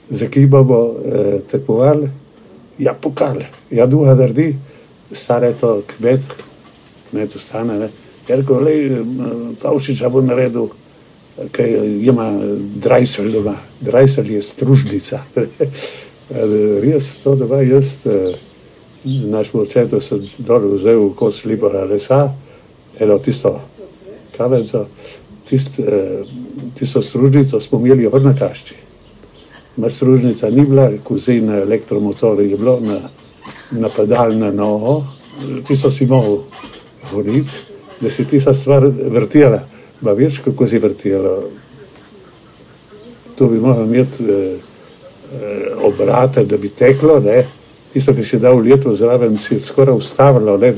za ki bomo tekmovali. Ja, pokal, ja, duha naredi, stare to kmet ostane, ne. Je rekel, Pavšiča bo naredil, kaj ima Drajsel doma. Drajsel je stružnica. Res to doma, jaz, našemu očetu sem dol vzel kos libora lesa, eno tisto kavenco, tisto stružnico smo imeli v Nakašči. Ma stružnica ni bila, kozej na elektromotor je bilo na pedal na nogo, tisto si mogel voditi, da si tista stvar vrtela. Ma veš, kako si vrtela. To bi mogel imeti obrate, da bi teklo, ne. Tisto, ki si dal leto zraven, si skoraj ustavilo, ne.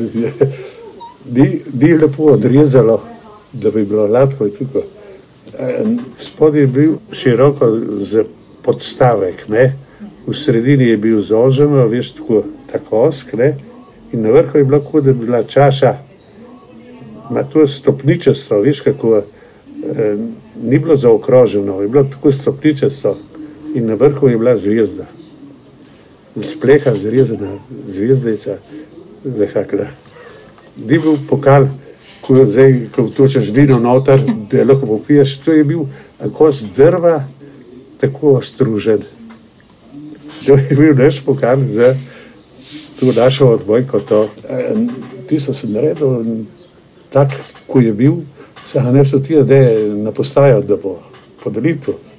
Ni lepo odrezalo, da bi bilo gladko in tako. Spod je bil široko z podstavek, ne. V sredini je bil zoženo, veš, tako osk, ne. In na vrhu je bilo, kot da bi bila čaša. Ma to stopničasto, veš, kako ni bilo zaokroženo, je bilo tako stopničasto in na vrhu je bila zvezda. Z pleha zrezana zvezdica zahakla. Ni bil pokal, ko točeš vino noter, da lahko popiješ, to je bil kos drva, tako stružen. To je bil naš pokal za to našo odbojko. Tisto sem naredil tak, ko je bil, se ga ne so ti, da je na postajo, da bo podelitev.